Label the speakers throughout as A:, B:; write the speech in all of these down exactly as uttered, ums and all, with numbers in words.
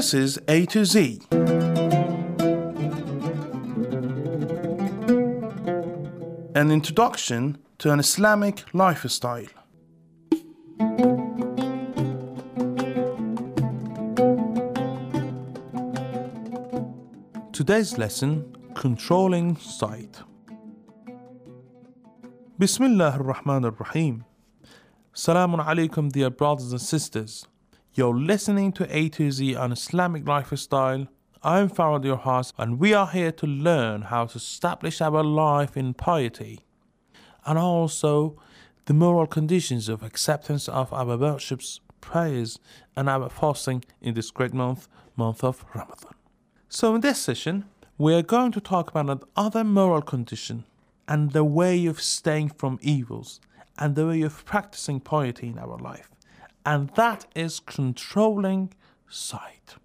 A: This is A to Z. An introduction to an Islamic lifestyle. Today's lesson, controlling sight. Bismillah ar-Rahman ar-Rahim. Salamun alaikum, dear brothers and sisters. You're listening to A to Z on Islamic lifestyle. I'm Farad, your host, and we are here to learn how to establish our life in piety and also the moral conditions of acceptance of our worships, prayers, and our fasting in this great month, month of Ramadan. So in this session, we are going to talk about another moral condition and the way of staying from evils and the way of practicing piety in our life. And that is controlling sight.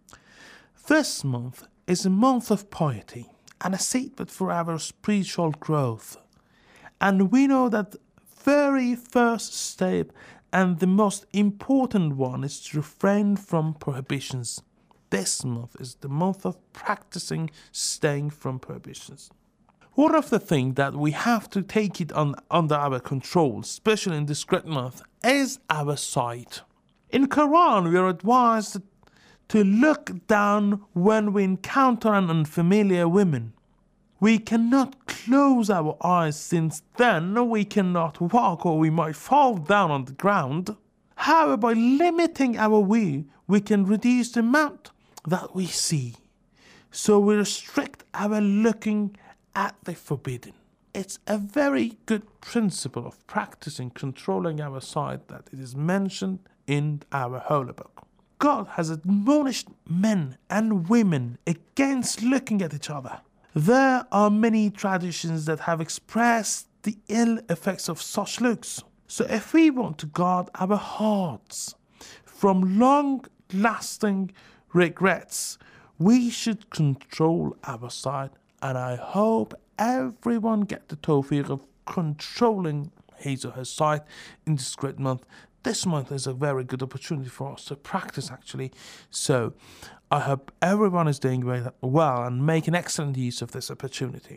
A: This month is a month of piety and a seedbed for our spiritual growth. And we know that the very first step and the most important one is to refrain from prohibitions. This month is the month of practicing staying from prohibitions. One of the things that we have to take it on, under our control, especially in this great month, is our sight. In Quran, we are advised to look down when we encounter an unfamiliar woman. We cannot close our eyes, since then we cannot walk or we might fall down on the ground. However, by limiting our view, we can reduce the amount that we see. So we restrict our looking at the forbidden. It's a very good principle of practicing controlling our sight that it is mentioned in our holy book. God has admonished men and women against looking at each other. There are many traditions that have expressed the ill effects of such looks. So if we want to guard our hearts from long-lasting regrets, we should control our sight. And I hope everyone get the tawfiq of controlling his or her sight in this great month. This month is a very good opportunity for us to practice, actually. So I hope everyone is doing very well and making excellent use of this opportunity.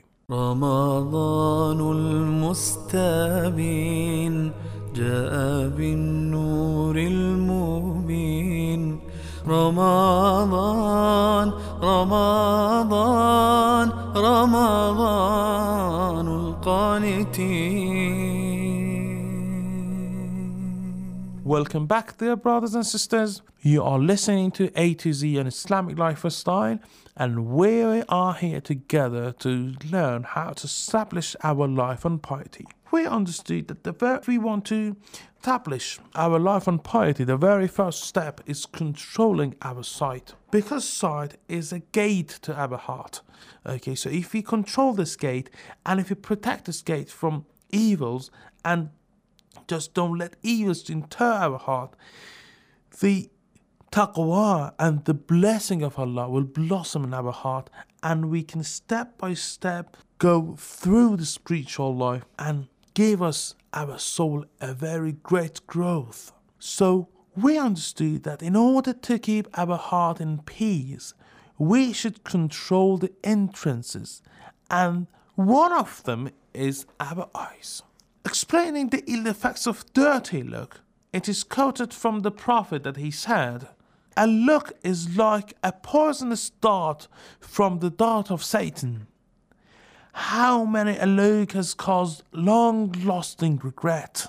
B: رمضان المستبين جاء بالنور المبين رمضان رمضان رمضان القانتين.
A: Welcome back, dear brothers and sisters. You are listening to A to Z, an Islamic lifestyle, and we are here together to learn how to establish our life on piety. We understood that the ver- if we want to establish our life on piety, the very first step is controlling our sight, because sight is a gate to our heart. Okay, so if we control this gate and if we protect this gate from evils and just don't let evils enter our heart, the taqwa and the blessing of Allah will blossom in our heart, and we can step by step go through the spiritual life and give us our soul a very great growth. So we understood that in order to keep our heart in peace, we should control the entrances, and one of them is our eyes. Explaining the ill effects of dirty look, it is quoted from the Prophet that he said, "A look is like a poisonous dart from the dart of Satan. How many a look has caused long-lasting regret?"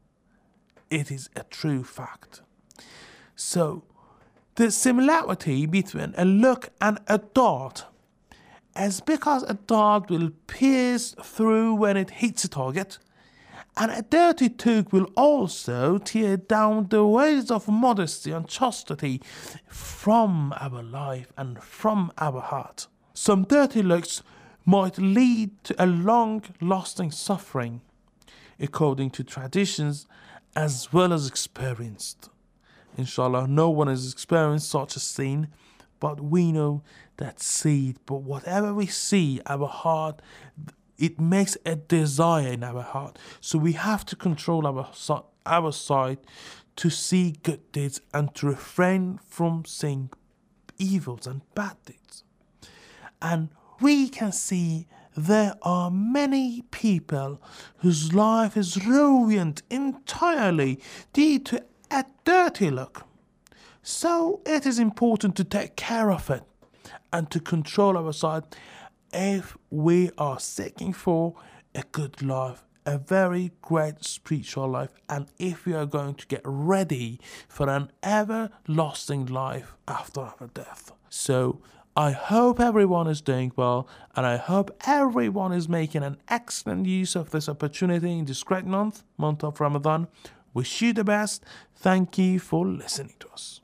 A: It is a true fact. So, the similarity between a look and a dart is because a dart will pierce through when it hits a target, and a dirty talk will also tear down the ways of modesty and chastity from our life and from our heart. Some dirty looks might lead to a long-lasting suffering, according to traditions as well as experienced. Inshallah, no one has experienced such a scene, but we know that seed. But whatever we see, our heart, it makes a desire in our heart. So we have to control our our sight to see good deeds and to refrain from seeing evils and bad deeds. And we can see there are many people whose life is ruined entirely due to a dirty look. So it is important to take care of it and to control ourselves if we are seeking for a good life, a very great spiritual life, and if we are going to get ready for an everlasting life after our death. So I hope everyone is doing well, and I hope everyone is making an excellent use of this opportunity in this great month, month of Ramadan. Wish you the best. Thank you for listening to us.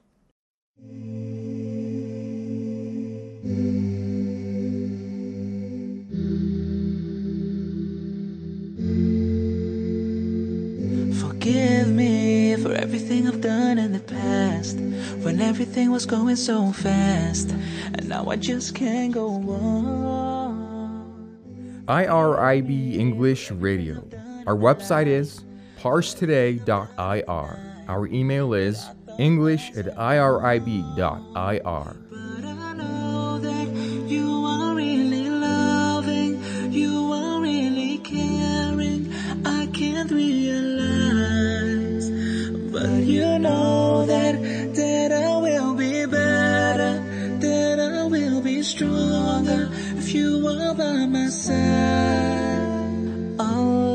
B: Forgive me for everything I've done in the past, when everything was going so fast, and now I just can't go on.
C: I R I B English Radio. Our website is parse today dot I R. Our email is english at I R I B dot I R.
B: But I know that you are really loving, you are really caring. I can't realize, but you know that that I will be better, that I will be stronger if you are by my side. Oh,